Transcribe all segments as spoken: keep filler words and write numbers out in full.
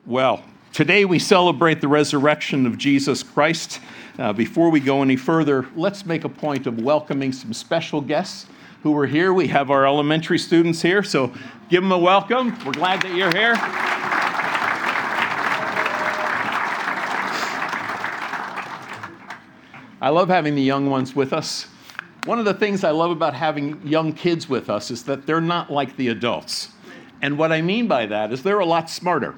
Well, today we celebrate the resurrection of Jesus Christ. Uh, before we go any further, let's make a point of welcoming some special guests who are here. We have our elementary students here, so give them a welcome. We're glad that you're here. I love having the young ones with us. One of the things I love about having young kids with us is that they're not like the adults. And what I mean by that is they're a lot smarter.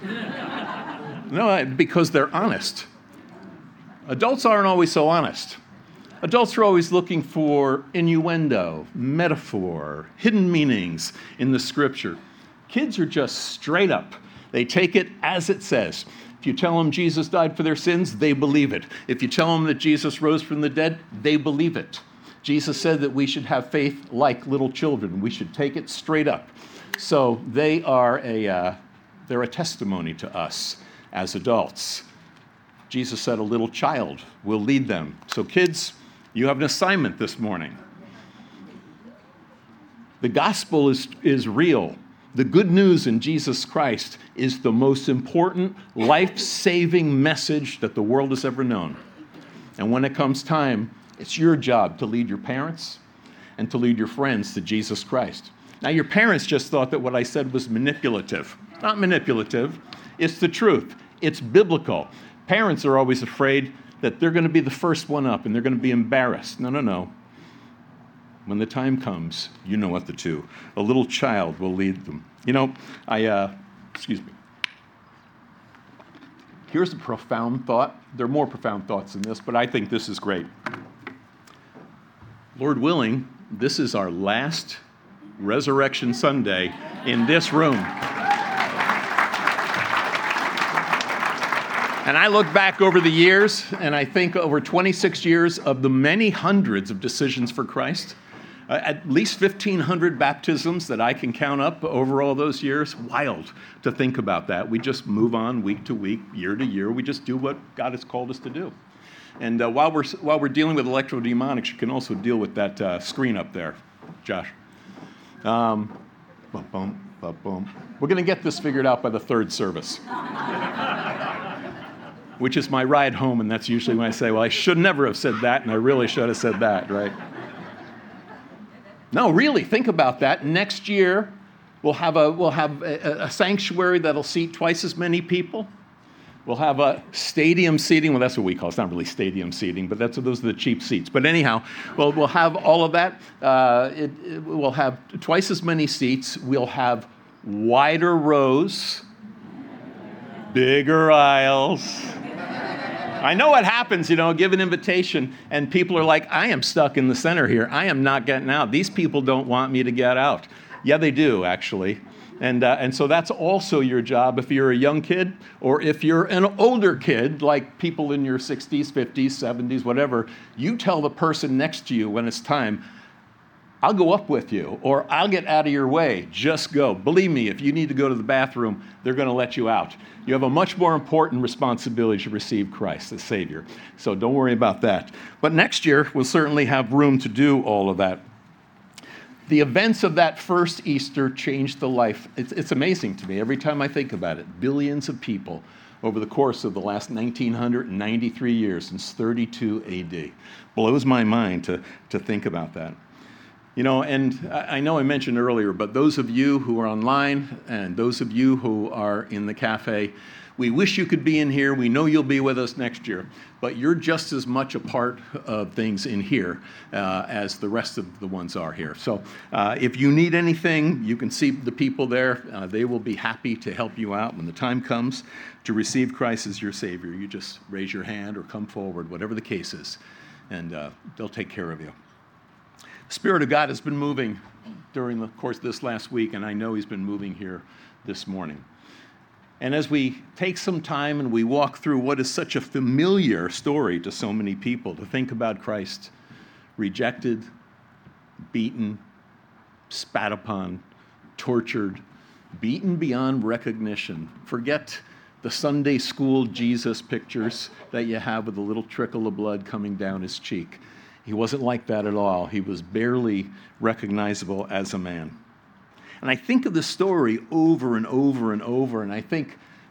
No, because they're honest. Adults aren't always so honest. Adults are always looking for innuendo, metaphor, hidden meanings in the scripture. Kids are just straight up. They take it as it says. If you tell them Jesus died for their sins, they believe it. If you tell them that Jesus rose from the dead, they believe it. Jesus said that we should have faith like little children. We should take it straight up. So they are a, uh, they're a testimony to us as adults. Jesus said a little child will lead them. So kids, you have an assignment this morning. The gospel is, is real. The good news in Jesus Christ is the most important life-saving message that the world has ever known. And when it comes time, it's your job to lead your parents and to lead your friends to Jesus Christ. Now, your parents just thought that what I said was manipulative. It's not manipulative. It's the truth. It's biblical. Parents are always afraid that they're going to be the first one up and they're going to be embarrassed. No, no, no. When the time comes, you know what to do. A little child will lead them. You know, I, uh, excuse me. Here's a profound thought. There are more profound thoughts than this, but I think this is great. Lord willing, this is our last Resurrection Sunday in this room. And I look back over the years, and I think over twenty-six years of the many hundreds of decisions for Christ, uh, at least fifteen hundred baptisms that I can count up over all those years. Wild to think about that. We just move on week to week, year to year. We just do what God has called us to do. And uh, while we're while we're dealing with electrodemonics, you can also deal with that uh, screen up there, Josh. Um, bum, bum, bum, bum. We're going to get this figured out by the third service, which is my ride home, and that's usually when I say, well, I should never have said that, and I really should have said that, right? No, really, think about that. Next year, we'll have a we'll have a, a sanctuary that'll seat twice as many people. We'll have a stadium seating. Well, that's what we call it. It's not really stadium seating, but that's those are the cheap seats. But anyhow, well, we'll have all of that. Uh, it, it, we'll have twice as many seats. We'll have wider rows, bigger aisles. I know what happens, you know, give an invitation, and people are like, I am stuck in the center here. I am not getting out. These people don't want me to get out. Yeah, they do, actually. And uh, and so that's also your job if you're a young kid or if you're an older kid, like people in your sixties, fifties, seventies, whatever. You tell the person next to you when it's time, I'll go up with you, or I'll get out of your way. Just go. Believe me, if you need to go to the bathroom, they're going to let you out. You have a much more important responsibility to receive Christ as Savior. So don't worry about that. But next year, we'll certainly have room to do all of that. The events of that first Easter changed the life. It's, it's amazing to me every time I think about it. Billions of people over the course of the last one thousand nine hundred ninety-three years since thirty-two A D. Blows my mind to, to think about that. You know, and I know I mentioned earlier, but those of you who are online and those of you who are in the cafe, we wish you could be in here. We know you'll be with us next year, but you're just as much a part of things in here uh, as the rest of the ones are here. So uh, if you need anything, you can see the people there. Uh, they will be happy to help you out when the time comes to receive Christ as your Savior. You just raise your hand or come forward, whatever the case is, and uh, they'll take care of you. The Spirit of God has been moving during the course of this last week, and I know He's been moving here this morning. And as we take some time and we walk through what is such a familiar story to so many people, to think about Christ rejected, beaten, spat upon, tortured, beaten beyond recognition. Forget the Sunday school Jesus pictures that you have with a little trickle of blood coming down his cheek. He wasn't like that at all. He was barely recognizable as a man. And I think of the story over and over and over, and I think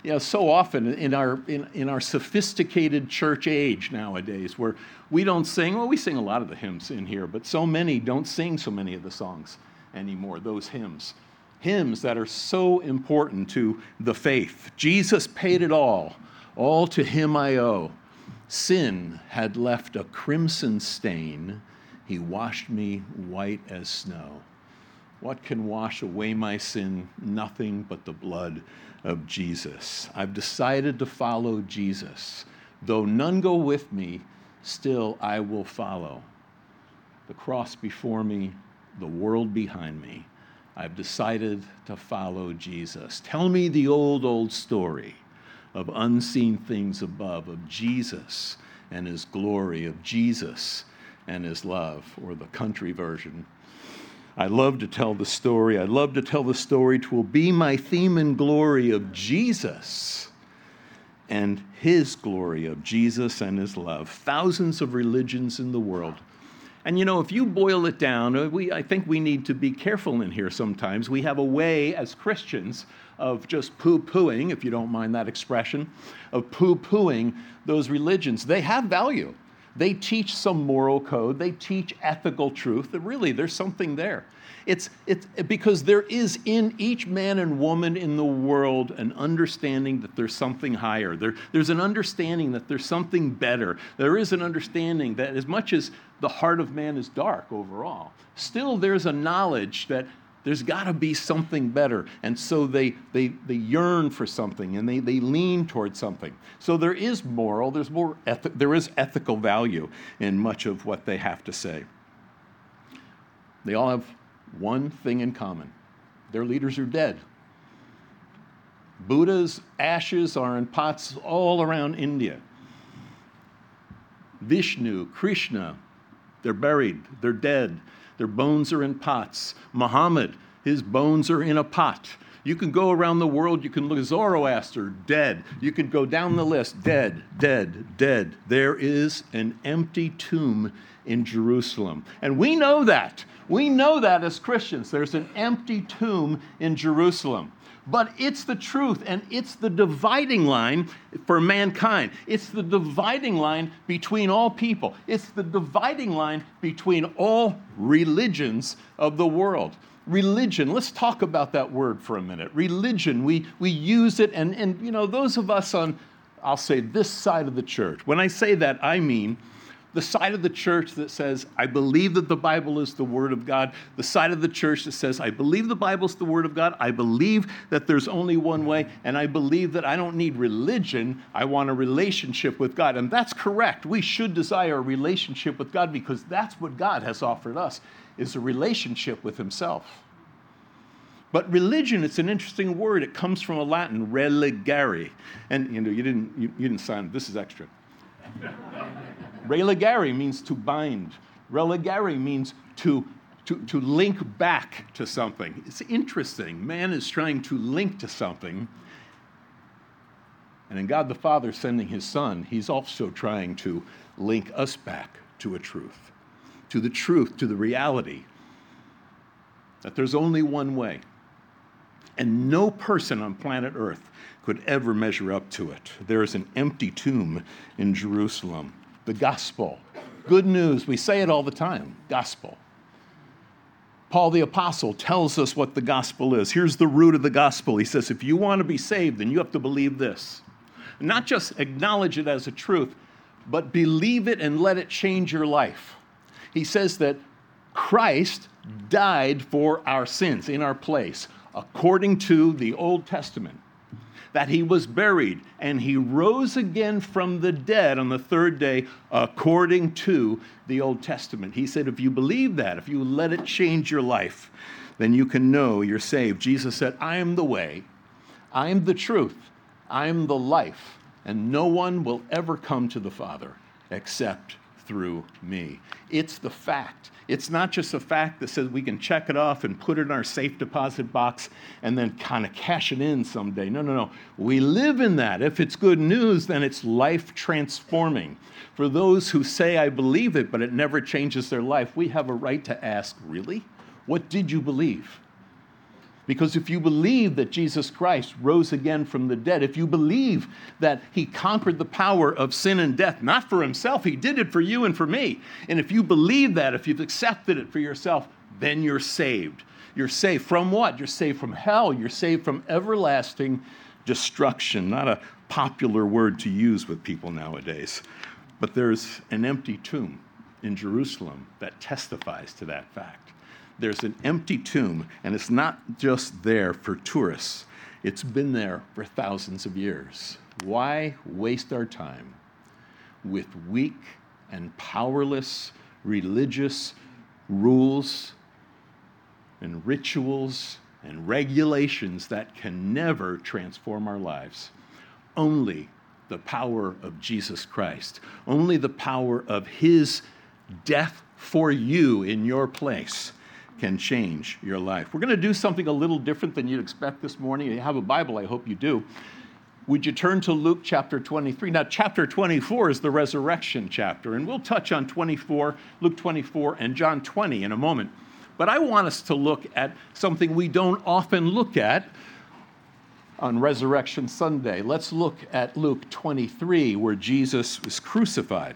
You know, so often in our in, in our sophisticated church age nowadays, where we don't sing, well, we sing a lot of the hymns in here, but so many don't sing so many of the songs anymore, those hymns. Hymns that are so important to the faith. Jesus paid it all. All to him I owe. Sin had left a crimson stain. He washed me white as snow. What can wash away my sin? Nothing but the blood of Jesus. I've decided to follow Jesus. Though none go with me, still I will follow. The cross before me, the world behind me. I've decided to follow Jesus. Tell me the old, old story of unseen things above, of Jesus and his glory, of Jesus and his love, or the country version. I love to tell the story. I love to tell the story. 'Twill be my theme and glory of Jesus and his glory, of Jesus and his love. Thousands of religions in the world. And you know, if you boil it down, we, I think we need to be careful in here sometimes. We have a way as Christians of just poo-pooing, if you don't mind that expression, of poo-pooing those religions. They have value. They teach some moral code. They teach ethical truth. Really, there's something there. It's, it's because there is in each man and woman in the world an understanding that there's something higher. There, there's an understanding that there's something better. There is an understanding that as much as the heart of man is dark overall, still there's a knowledge that there's got to be something better. And so they, they, they yearn for something, and they, they lean towards something. So there is moral, there's more ethi- there is ethical value in much of what they have to say. They all have one thing in common. Their leaders are dead. Buddha's ashes are in pots all around India. Vishnu, Krishna, they're buried, they're dead. Their bones are in pots. Muhammad, his bones are in a pot. You can go around the world, you can look at Zoroaster, dead. You can go down the list, dead, dead, dead. There is an empty tomb in Jerusalem. And we know that. We know that as Christians. There's an empty tomb in Jerusalem. But it's the truth, and it's the dividing line for mankind. It's the dividing line between all people. It's the dividing line between all religions of the world. Religion, let's talk about that word for a minute. Religion, we, we use it, and, and you know, those of us on, I'll say, this side of the church. When I say that, I mean the side of the church that says, I believe that the Bible is the Word of God. The side of the church that says, I believe the Bible is the Word of God. I believe that there's only one way. And I believe that I don't need religion. I want a relationship with God. And that's correct. We should desire a relationship with God because that's what God has offered us, is a relationship with himself. But religion, it's an interesting word. It comes from a Latin, religare. And you know, you didn't, you, you didn't sign it. This is extra. Religare means to bind. Religare means to, to, to link back to something. It's interesting. Man is trying to link to something. And in God the Father sending his Son, he's also trying to link us back to a truth, to the truth, to the reality that there's only one way. And no person on planet Earth could ever measure up to it. There is an empty tomb in Jerusalem. The gospel. Good news. We say it all the time. Gospel. Paul the Apostle tells us what the gospel is. Here's the root of the gospel. He says, if you want to be saved, then you have to believe this. Not just acknowledge it as a truth, but believe it and let it change your life. He says that Christ died for our sins in our place, according to the Old Testament. That he was buried, and he rose again from the dead on the third day, according to the Old Testament. He said, if you believe that, if you let it change your life, then you can know you're saved. Jesus said, I am the way, I am the truth, I am the life, and no one will ever come to the Father except through me. It's the fact. It's not just a fact that says we can check it off and put it in our safe deposit box and then kind of cash it in someday. No, no, no. We live in that. If it's good news, then it's life transforming. For those who say, I believe it, but it never changes their life, we have a right to ask, really? What did you believe? Because if you believe that Jesus Christ rose again from the dead, if you believe that he conquered the power of sin and death, not for himself, he did it for you and for me. And if you believe that, if you've accepted it for yourself, then you're saved. You're saved from what? You're saved from hell. You're saved from everlasting destruction. Not a popular word to use with people nowadays. But there's an empty tomb in Jerusalem that testifies to that fact. There's an empty tomb, and it's not just there for tourists. It's been there for thousands of years. Why waste our time with weak and powerless religious rules and rituals and regulations that can never transform our lives? Only the power of Jesus Christ, only the power of his death for you in your place can change your life. We're going to do something a little different than you'd expect this morning. You have a Bible, I hope you do. Would you turn to Luke chapter twenty-three? Now, chapter twenty-four is the resurrection chapter, and we'll touch on twenty-four, Luke twenty-four, and John twenty in a moment. But I want us to look at something we don't often look at on Resurrection Sunday. Let's look at Luke twenty-three, where Jesus was crucified.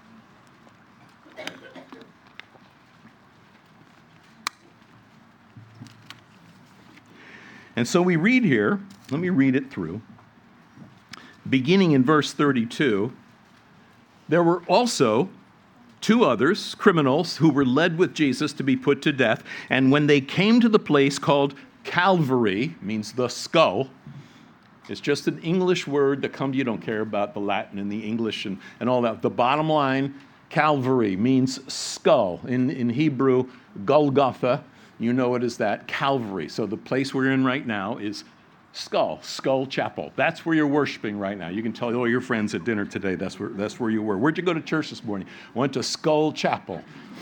And so we read here, let me read it through. Beginning in verse thirty-two, there were also two others, criminals, who were led with Jesus to be put to death. And when they came to the place called Calvary, means the skull, it's just an English word that comes, you don't care about the Latin and the English and, and all that. The bottom line, Calvary means skull. In, in Hebrew, Golgotha, you know it as that, Calvary. So the place we're in right now is Skull, Skull Chapel. That's where you're worshiping right now. You can tell all your friends at dinner today that's where, that's where you were. Where'd you go to church this morning? Went to Skull Chapel.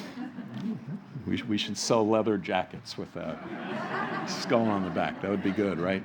We, we should sell leather jackets with a skull on the back. That would be good, right?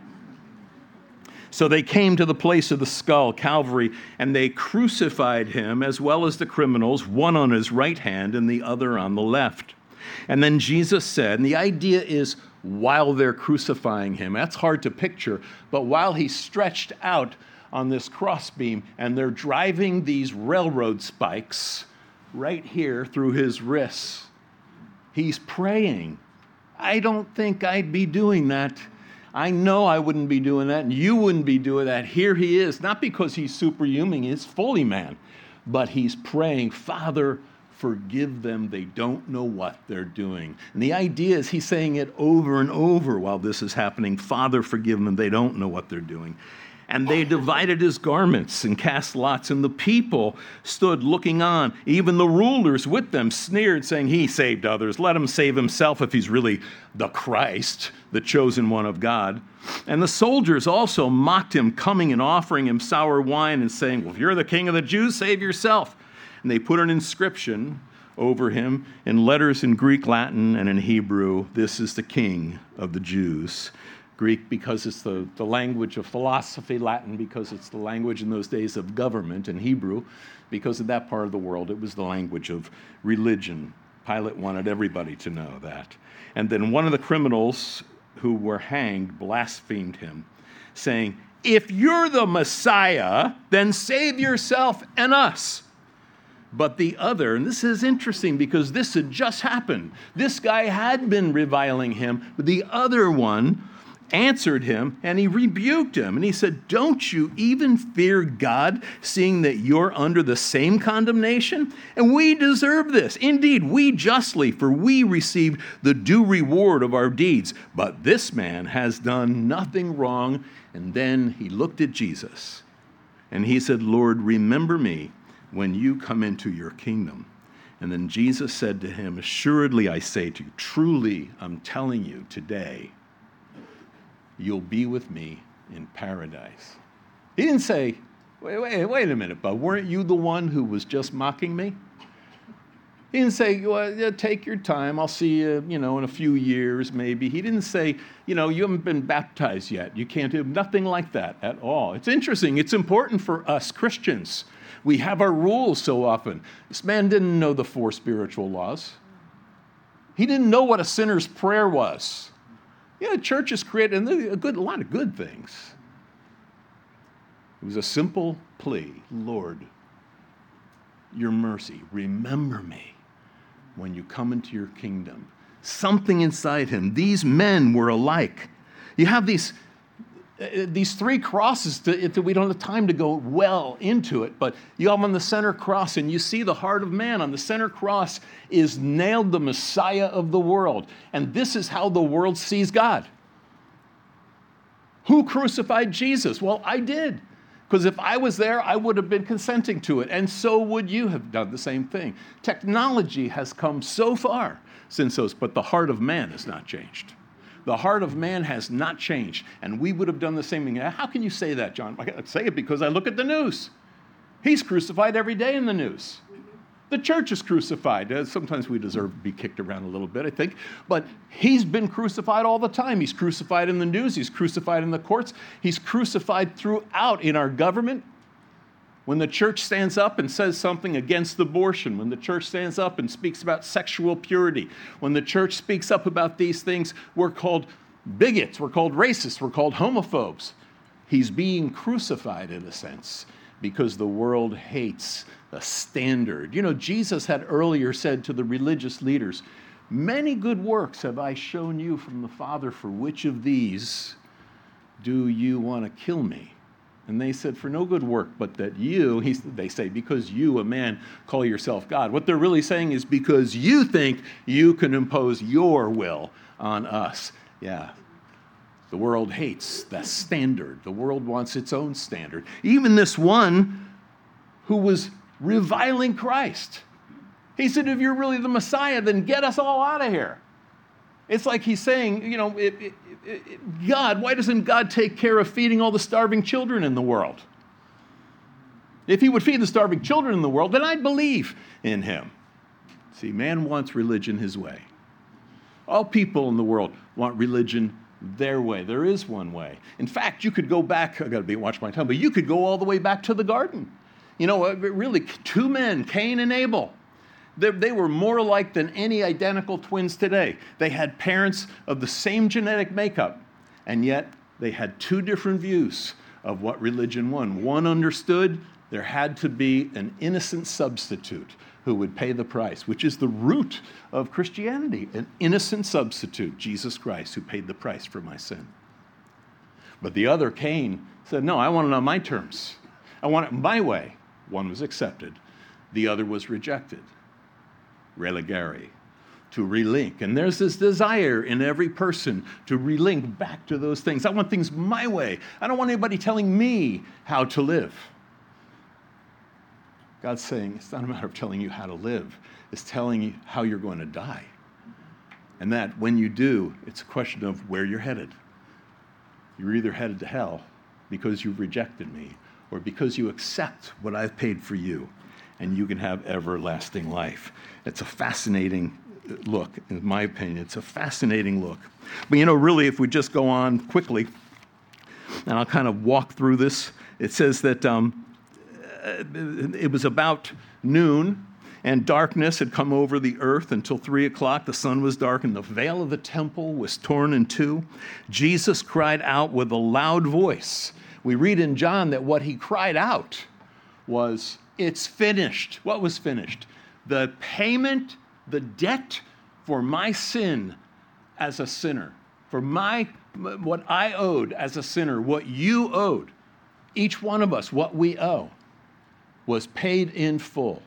So they came to the place of the skull, Calvary, and they crucified him as well as the criminals, one on his right hand and the other on the left. And then Jesus said, and the idea is while they're crucifying him, that's hard to picture, but while he's stretched out on this crossbeam and they're driving these railroad spikes right here through his wrists, he's praying. I don't think I'd be doing that. I know I wouldn't be doing that, and you wouldn't be doing that. Here he is, not because he's superhuman, he's fully man, but he's praying, Father, forgive them, they don't know what they're doing. And the idea is he's saying it over and over while this is happening. Father, forgive them, they don't know what they're doing. And they divided his garments and cast lots, and the people stood looking on. Even the rulers with them sneered, saying, he saved others. Let him save himself if he's really the Christ, the chosen one of God. And the soldiers also mocked him, coming and offering him sour wine and saying, well, if you're the king of the Jews, save yourself. And they put an inscription over him in letters in Greek, Latin, and in Hebrew. This is the King of the Jews. Greek because it's the, the language of philosophy, Latin because it's the language in those days of government, and Hebrew because in that part of the world it was the language of religion. Pilate wanted everybody to know that. And then one of the criminals who were hanged blasphemed him, saying, if you're the Messiah, then save yourself and us. But the other, and this is interesting because this had just happened. This guy had been reviling him, but the other one answered him and he rebuked him. And he said, don't you even fear God, seeing that you're under the same condemnation? And we deserve this. Indeed, we justly, for we received the due reward of our deeds. But this man has done nothing wrong. And then he looked at Jesus and he said, Lord, remember me when you come into your kingdom. And then Jesus said to him, assuredly I say to you, truly I'm telling you today, you'll be with me in paradise. He didn't say, wait, wait, wait a minute, bud, weren't you the one who was just mocking me? He didn't say, well, yeah, take your time, I'll see you, you know, in a few years maybe. He didn't say, you know, you haven't been baptized yet. You can't do nothing like that at all. It's interesting. It's important for us Christians. We have our rules so often. This man didn't know the four spiritual laws. He didn't know what a sinner's prayer was. Yeah, the church is created, and a, good, a lot of good things. It was a simple plea, Lord, your mercy, remember me when you come into your kingdom. Something inside him. These men were alike. You have these, uh, these three crosses that we don't have time to go well into it, but you have on the center cross, and you see the heart of man. On the center cross is nailed the Messiah of the world. And this is how the world sees God. Who crucified Jesus? Well, I did. Because if I was there, I would have been consenting to it. And so would you have done the same thing. Technology has come so far since those, but the heart of man has not changed. The heart of man has not changed. And we would have done the same thing. How can you say that, John? I say it because I look at the news. He's crucified every day in the news. The church is crucified. Uh, sometimes we deserve to be kicked around a little bit, I think. But he's been crucified all the time. He's crucified in the news. He's crucified in the courts. He's crucified throughout in our government. When the church stands up and says something against abortion, when the church stands up and speaks about sexual purity, when the church speaks up about these things, we're called bigots, we're called racists, we're called homophobes. He's being crucified in a sense because the world hates the standard. You know, Jesus had earlier said to the religious leaders, many good works have I shown you from the Father. For which of these do you want to kill me? And they said, for no good work, but that you, he, they say, because you, a man, call yourself God. What they're really saying is because you think you can impose your will on us. Yeah. The world hates that standard. The world wants its own standard. Even this one who was reviling Christ. He said, if you're really the Messiah, then get us all out of here. It's like he's saying, you know, it, it, it, it, God, why doesn't God take care of feeding all the starving children in the world? If he would feed the starving children in the world, then I'd believe in him. See, man wants religion his way. All people in the world want religion their way. There is one way. In fact, you could go back, I've got to be watch my time, but you could go all the way back to the garden. You know, really, two men, Cain and Abel. They, they were more alike than any identical twins today. They had parents of the same genetic makeup, and yet they had two different views of what religion was. One understood there had to be an innocent substitute who would pay the price, which is the root of Christianity, an innocent substitute, Jesus Christ, who paid the price for my sin. But the other, Cain, said, no, I want it on my terms. I want it my way. One was accepted. The other was rejected. Religare, to relink. And there's this desire in every person to relink back to those things. I want things my way. I don't want anybody telling me how to live. God's saying it's not a matter of telling you how to live. It's telling you how you're going to die. And that when you do, it's a question of where you're headed. You're either headed to hell because you've rejected me, or because you accept what I've paid for you, and you can have everlasting life. It's a fascinating look, in my opinion. It's a fascinating look. But you know, really, if we just go on quickly, and I'll kind of walk through this, it says that um, it was about noon, and darkness had come over the earth until three o'clock. The sun was dark, and the veil of the temple was torn in two. Jesus cried out with a loud voice. We read in John that what he cried out was, it's finished. What was finished? The payment, the debt for my sin as a sinner, for my what I owed as a sinner, what you owed, each one of us, what we owe, was paid in full.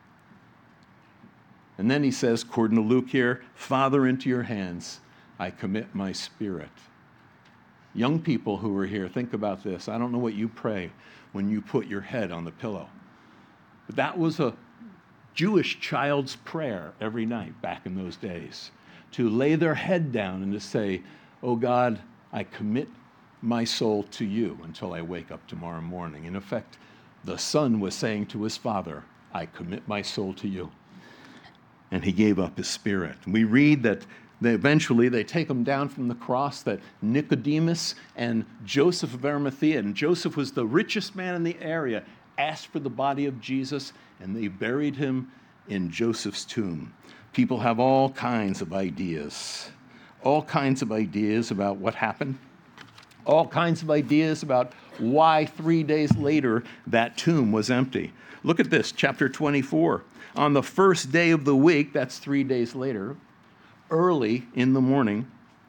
And then he says, according to Luke here, Father, into your hands I commit my spirit. Young people who are here, think about this. I don't know what you pray when you put your head on the pillow. But that was a Jewish child's prayer every night back in those days, to lay their head down and to say, oh God, I commit my soul to you until I wake up tomorrow morning. In effect, the son was saying to his father, I commit my soul to you. And he gave up his spirit. We read that they eventually they take him down from the cross, that Nicodemus and Joseph of Arimathea, and Joseph was the richest man in the area, asked for the body of Jesus, and they buried him in Joseph's tomb. People have all kinds of ideas all kinds of ideas about what happened, all kinds of ideas about why three days later that tomb was empty. Look at this, chapter twenty-four. On the first day of the week, that's three days later, early in the morning,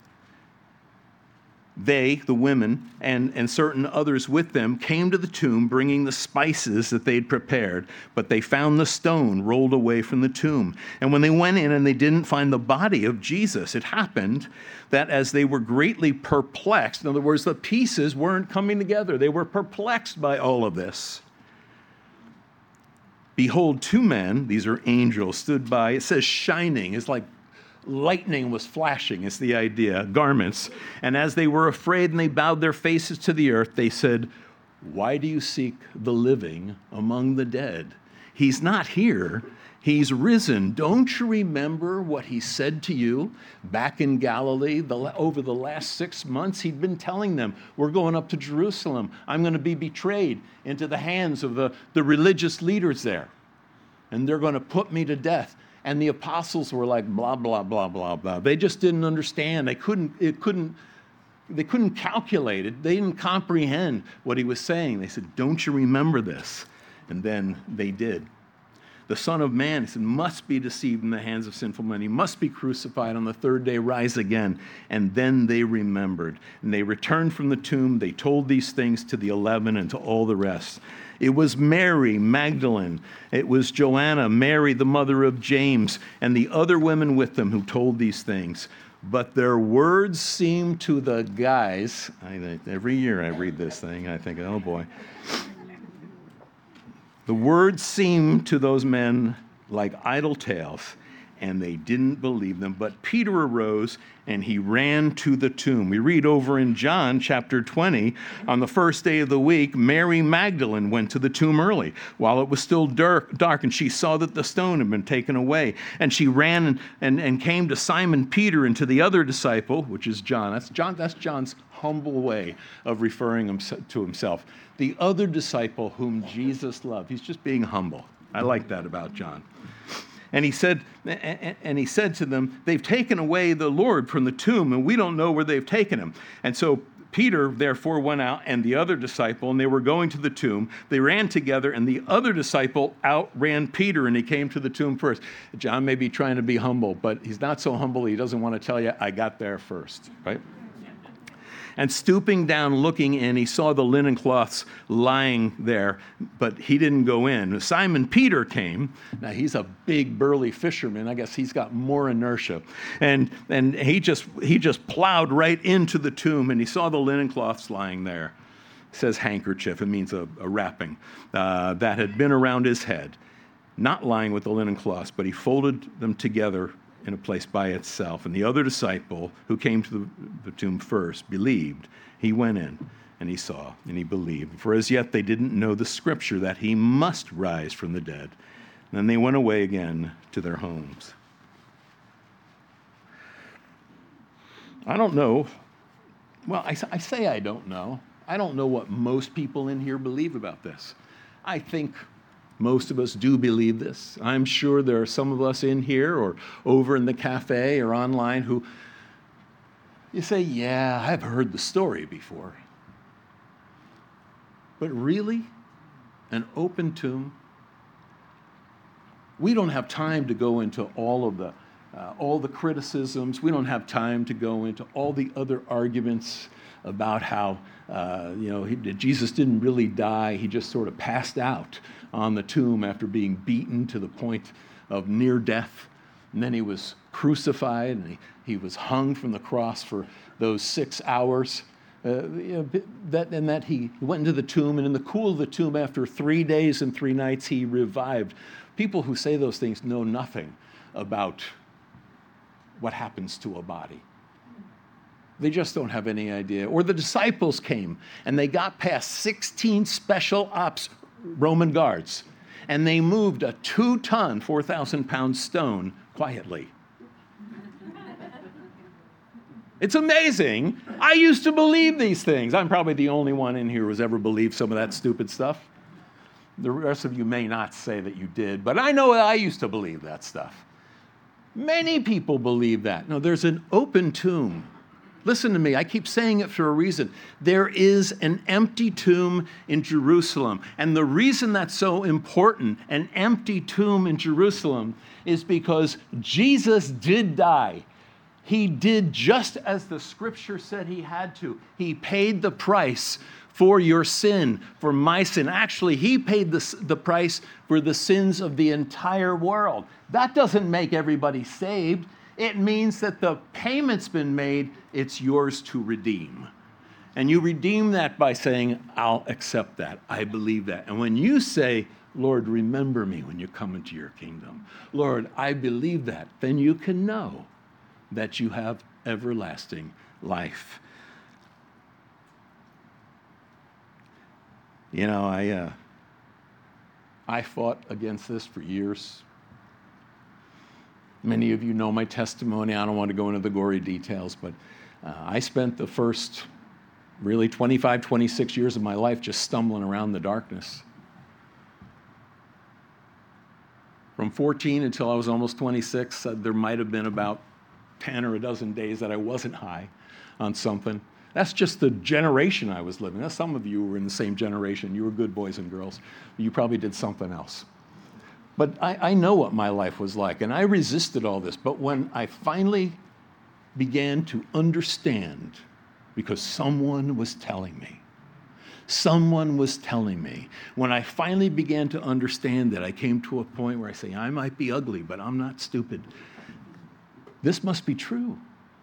they, the women, and, and certain others with them, came to the tomb bringing the spices that they'd prepared, but they found the stone rolled away from the tomb. And when they went in and they didn't find the body of Jesus, it happened that as they were greatly perplexed, in other words, the pieces weren't coming together. They were perplexed by all of this. Behold, two men, these are angels, stood by. It says shining. It's like lightning was flashing, is the idea, garments. And as they were afraid and they bowed their faces to the earth, they said, why do you seek the living among the dead? He's not here. He's risen. Don't you remember what he said to you back in Galilee? The, over the last six months, he'd been telling them, we're going up to Jerusalem. I'm going to be betrayed into the hands of the, the religious leaders there. And they're going to put me to death. And the apostles were like, blah, blah, blah, blah, blah. They just didn't understand. They couldn't, it couldn't, they couldn't calculate it. They didn't comprehend what he was saying. They said, don't you remember this? And then they did. The Son of Man, he said, must be deceived in the hands of sinful men. He must be crucified on the third day, rise again. And then they remembered. And they returned from the tomb. They told these things to the eleven and to all the rest. It was Mary Magdalene. It was Joanna, Mary, the mother of James, and the other women with them who told these things. But their words seemed to the guys, I, every year I read this thing, I think, oh boy. The words seemed to those men like idle tales, and they didn't believe them. But Peter arose and he ran to the tomb. We read over in John chapter twenty, on the first day of the week, Mary Magdalene went to the tomb early while it was still dark, dark and she saw that the stone had been taken away. And she ran and, and, and came to Simon Peter and to the other disciple, which is John. That's John. That's John's humble way of referring to himself. The other disciple whom Jesus loved. He's just being humble. I like that about John. And he said, and he said to them, they've taken away the Lord from the tomb, and we don't know where they've taken him. And so Peter, therefore, went out, and the other disciple, and they were going to the tomb. They ran together, and the other disciple outran Peter, and he came to the tomb first. John may be trying to be humble, but he's not so humble, he doesn't want to tell you, I got there first, right? And stooping down, looking in, he saw the linen cloths lying there, but he didn't go in. Simon Peter came. Now, he's a big, burly fisherman. I guess he's got more inertia. And, and he just he just plowed right into the tomb, and he saw the linen cloths lying there. It says handkerchief. It means a, a wrapping uh, that had been around his head, not lying with the linen cloths, but he folded them together in a place by itself. And the other disciple who came to the, the tomb first believed. He went in and he saw and he believed. For as yet they didn't know the scripture that he must rise from the dead. And then they went away again to their homes. I don't know. Well, I, I say I don't know. I don't know what most people in here believe about this. I think most of us do believe this. I'm sure there are some of us in here or over in the cafe or online who you say, yeah, I've heard the story before. But really, an open tomb? We don't have time to go into all of the uh, all the criticisms. We don't have time to go into all the other arguments about how uh, you know he, Jesus didn't really die. He just sort of passed out on the tomb after being beaten to the point of near death. And then he was crucified, and he, he was hung from the cross for those six hours. Uh, you know, that, and that he went into the tomb, and in the cool of the tomb, after three days and three nights, he revived. People who say those things know nothing about what happens to a body. They just don't have any idea. Or the disciples came, and they got past sixteen special ops Roman guards, and they moved a two-ton, four thousand pound stone quietly. It's amazing. I used to believe these things. I'm probably the only one in here who's ever believed some of that stupid stuff. The rest of you may not say that you did, but I know I used to believe that stuff. Many people believe that. No, there's an open tomb. Listen to me, I keep saying it for a reason. There is an empty tomb in Jerusalem. And the reason that's so important, an empty tomb in Jerusalem, is because Jesus did die. He did just as the scripture said he had to. He paid the price for your sin, for my sin. Actually, he paid the, the price for the sins of the entire world. That doesn't make everybody saved. It means that the payment's been made, it's yours to redeem. And you redeem that by saying, I'll accept that. I believe that. And when you say, Lord, remember me when you come into your kingdom. Lord, I believe that. Then you can know that you have everlasting life. You know, I uh, I fought against this for years. Many of you know my testimony. I don't want to go into the gory details, but uh, I spent the first really twenty-five, twenty-six years of my life just stumbling around the darkness. From fourteen until I was almost twenty-six, uh, there might have been about ten or a dozen days that I wasn't high on something. That's just the generation I was living. Now, some of you were in the same generation. You were good boys and girls. You probably did something else. But I, I know what my life was like, and I resisted all this. But when I finally began to understand, because someone was telling me, someone was telling me, when I finally began to understand that, I came to a point where I say, I might be ugly, but I'm not stupid. This must be true.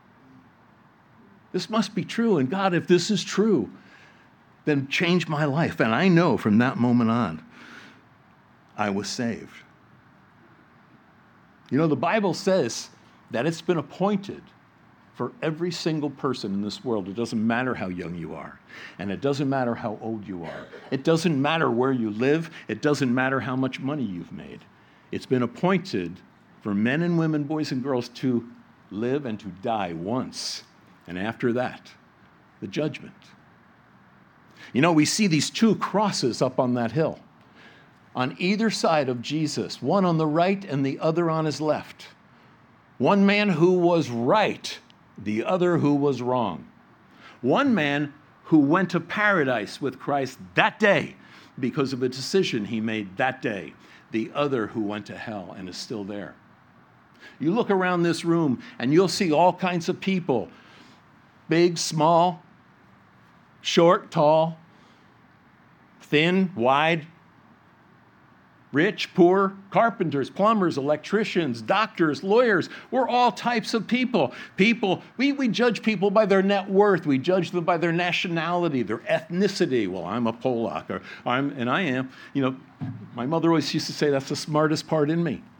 This must be true. And God, if this is true, then change my life. And I know from that moment on, I was saved. You know, the Bible says that it's been appointed for every single person in this world. It doesn't matter how young you are, and it doesn't matter how old you are. It doesn't matter where you live. It doesn't matter how much money you've made. It's been appointed for men and women, boys and girls, to live and to die once. And after that, the judgment. You know, we see these two crosses up on that hill. On either side of Jesus, one on the right and the other on his left. One man who was right, the other who was wrong. One man who went to paradise with Christ that day because of a decision he made that day. The other who went to hell and is still there. You look around this room and you'll see all kinds of people. Big, small, short, tall, thin, wide, rich, poor, carpenters, plumbers, electricians, doctors, lawyers. We're all types of people. People, we, we judge people by their net worth. We judge them by their nationality, their ethnicity. Well, I'm a Polak, or I'm, and I am. You know, my mother always used to say that's the smartest part in me.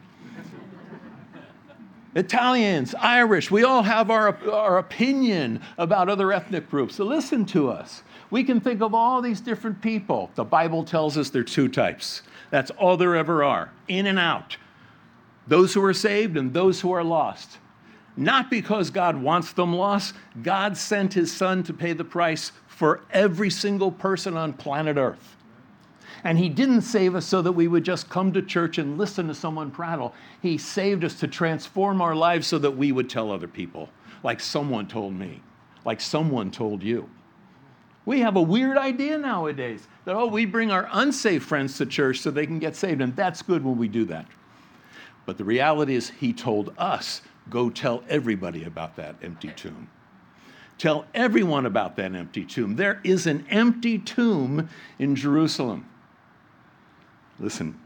Italians, Irish, we all have our, our opinion about other ethnic groups. So listen to us. We can think of all these different people. The Bible tells us there are two types. That's all there ever are, in and out. Those who are saved and those who are lost. Not because God wants them lost. God sent his son to pay the price for every single person on planet Earth. And he didn't save us so that we would just come to church and listen to someone prattle. He saved us to transform our lives so that we would tell other people, like someone told me, like someone told you. We have a weird idea nowadays that, oh, we bring our unsaved friends to church so they can get saved, and that's good when we do that. But the reality is he told us, go tell everybody about that empty tomb. Tell everyone about that empty tomb. There is an empty tomb in Jerusalem. Listen,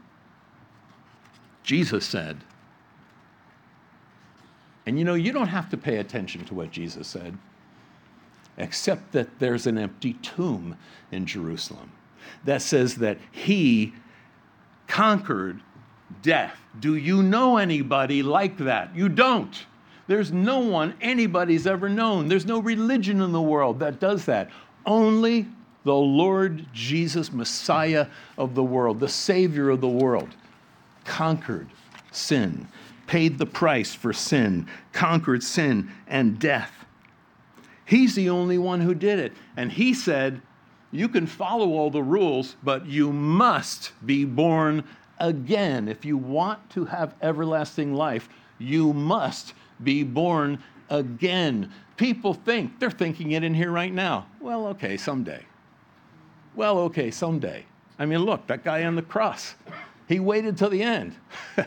Jesus said, and you know, you don't have to pay attention to what Jesus said, except that there's an empty tomb in Jerusalem that says that he conquered death. Do you know anybody like that? You don't. There's no one anybody's ever known. There's no religion in the world that does that. Only the Lord Jesus, Messiah of the world, the Savior of the world, conquered sin, paid the price for sin, conquered sin and death. He's the only one who did it. And he said, you can follow all the rules, but you must be born again. If you want to have everlasting life, You must be born again. People think, they're thinking it in here right now. Well, okay, someday. Well, okay, someday. I mean, look, that guy on the cross, he waited till the end.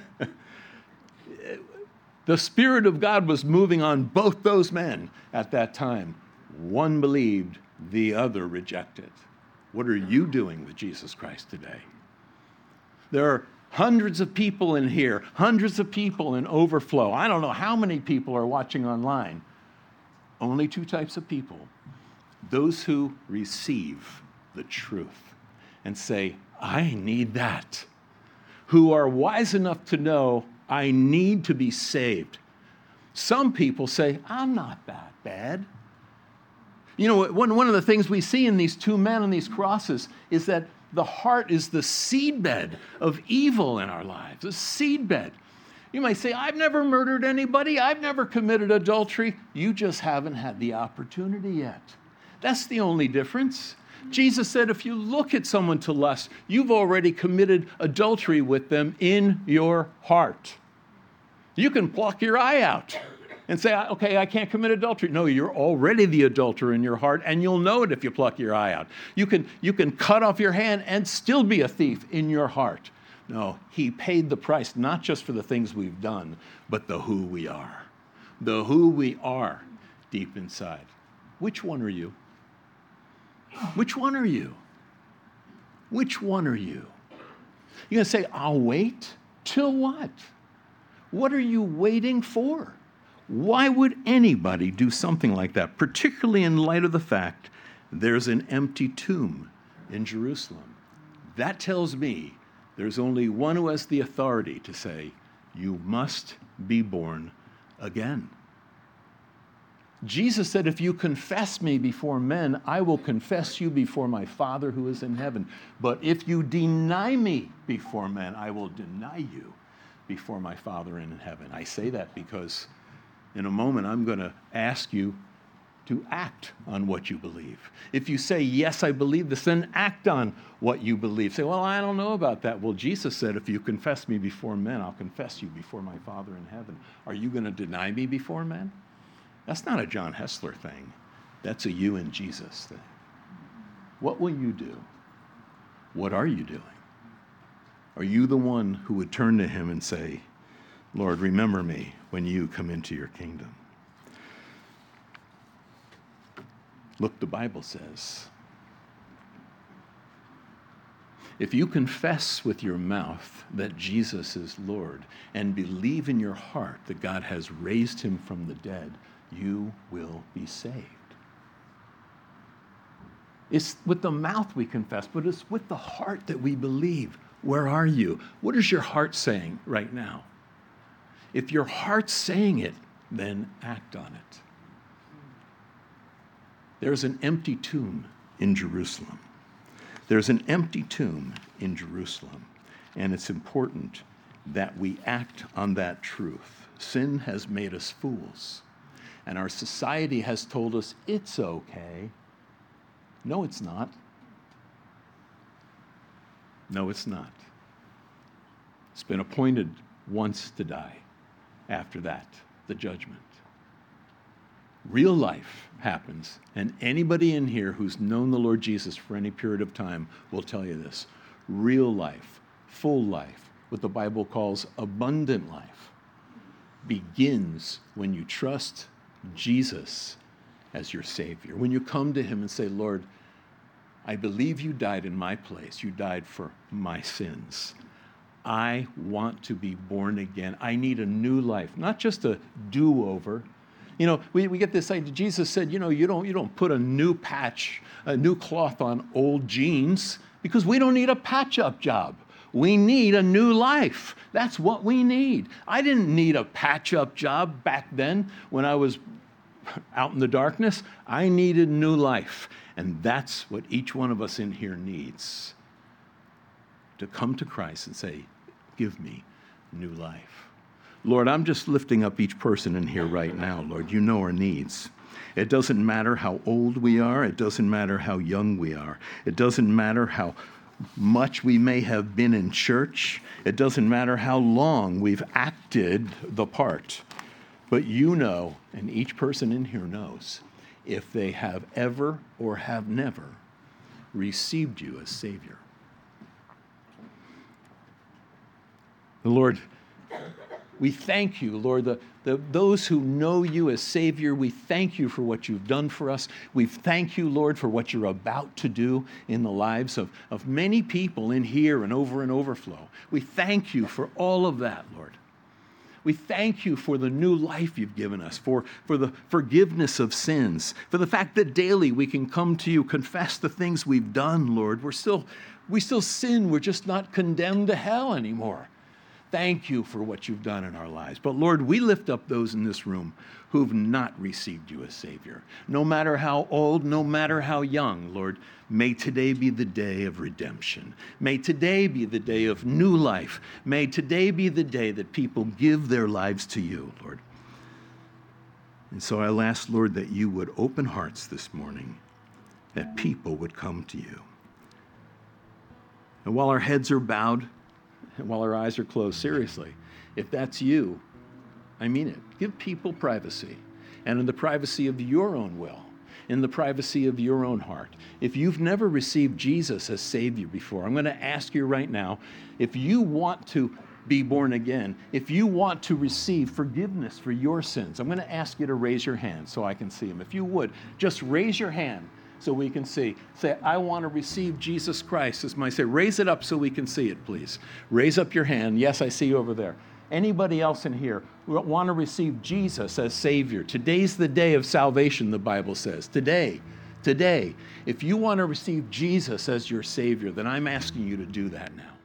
The Spirit of God was moving on both those men at that time. One believed, the other rejected. What are you doing with Jesus Christ today? There are hundreds of people in here, hundreds of people in Overflow. I don't know how many people are watching online. Only two types of people. Those who receive the truth and say, I need that. Who are wise enough to know, I need to be saved. Some people say, I'm not that bad. You know, one, one of the things we see in these two men on these crosses is that the heart is the seedbed of evil in our lives, a seedbed. You might say, I've never murdered anybody. I've never committed adultery. You just haven't had the opportunity yet. That's the only difference. Jesus said, if you look at someone to lust, you've already committed adultery with them in your heart. You can pluck your eye out and say, okay, I can't commit adultery. No, you're already the adulterer in your heart, and you'll know it if you pluck your eye out. You can, you can cut off your hand and still be a thief in your heart. No, he paid the price, not just for the things we've done, but the who we are. The who we are deep inside. Which one are you? Which one are you? Which one are you? You're going to say, I'll wait? Till what? What are you waiting for? Why would anybody do something like that, particularly in light of the fact there's an empty tomb in Jerusalem? That tells me there's only one who has the authority to say, you must be born again. Jesus said, if you confess me before men, I will confess you before my Father who is in heaven. But if you deny me before men, I will deny you before my Father in heaven. I say that because in a moment I'm going to ask you to act on what you believe. If you say, yes, I believe this, then act on what you believe. Say, well, I don't know about that. Well, Jesus said, if you confess me before men, I'll confess you before my Father in heaven. Are you going to deny me before men? That's not a John Hessler thing. That's a you and Jesus thing. What will you do? What are you doing? Are you the one who would turn to him and say, Lord, remember me when you come into your kingdom? Look, the Bible says, if you confess with your mouth that Jesus is Lord and believe in your heart that God has raised him from the dead, you will be saved. It's with the mouth we confess, but it's with the heart that we believe. Where are you? What is your heart saying right now? If your heart's saying it, then act on it. There's an empty tomb in Jerusalem. There's an empty tomb in Jerusalem, and it's important that we act on that truth. Sin has made us fools. And our society has told us it's okay. No, it's not. No, it's not. It's been appointed once to die. After that, the judgment. Real life happens, and anybody in here who's known the Lord Jesus for any period of time will tell you this. Real life, full life, what the Bible calls abundant life, begins when you trust Jesus as your Savior. When you come to him and say, Lord, I believe you died in my place. You died for my sins. I want to be born again. I need a new life, not just a do-over. You know, we, we get this idea. Jesus said, you know, you don't, you don't put a new patch, a new cloth on old jeans because we don't need a patch-up job. We need a new life. That's what we need. I didn't need a patch-up job back then when I was out in the darkness. I needed new life. And that's what each one of us in here needs. To come to Christ and say, give me new life. Lord, I'm just lifting up each person in here right now, Lord. You know our needs. It doesn't matter how old we are. It doesn't matter how young we are. It doesn't matter how much we may have been in church. It doesn't matter how long we've acted the part. But you know, and each person in here knows, if they have ever or have never received you as Savior. The Lord, we thank you, Lord, the, the, those who know you as Savior, we thank you for what you've done for us. We thank you, Lord, for what you're about to do in the lives of, of many people in here and over and overflow. We thank you for all of that, Lord. We thank you for the new life you've given us, for, for the forgiveness of sins, for the fact that daily we can come to you, confess the things we've done, Lord. We're still, we still sin. We're just not condemned to hell anymore. Thank you for what you've done in our lives. But Lord, we lift up those in this room who've not received you as Savior. No matter how old, no matter how young, Lord, may today be the day of redemption. May today be the day of new life. May today be the day that people give their lives to you, Lord. And so I'll ask, Lord, that you would open hearts this morning, that people would come to you. And while our heads are bowed, and while our eyes are closed, seriously, if that's you, I mean it. Give people privacy. And in the privacy of your own will, in the privacy of your own heart. If you've never received Jesus as Savior before, I'm going to ask you right now, if you want to be born again, if you want to receive forgiveness for your sins, I'm going to ask you to raise your hand so I can see them. If you would, just raise your hand so we can see. Say, I want to receive Jesus Christ as my Savior. Raise it up so we can see it, please. Raise up your hand. Yes, I see you over there. Anybody else in here want to receive Jesus as Savior? Today's the day of salvation, the Bible says. Today, today. If you want to receive Jesus as your Savior, then I'm asking you to do that now.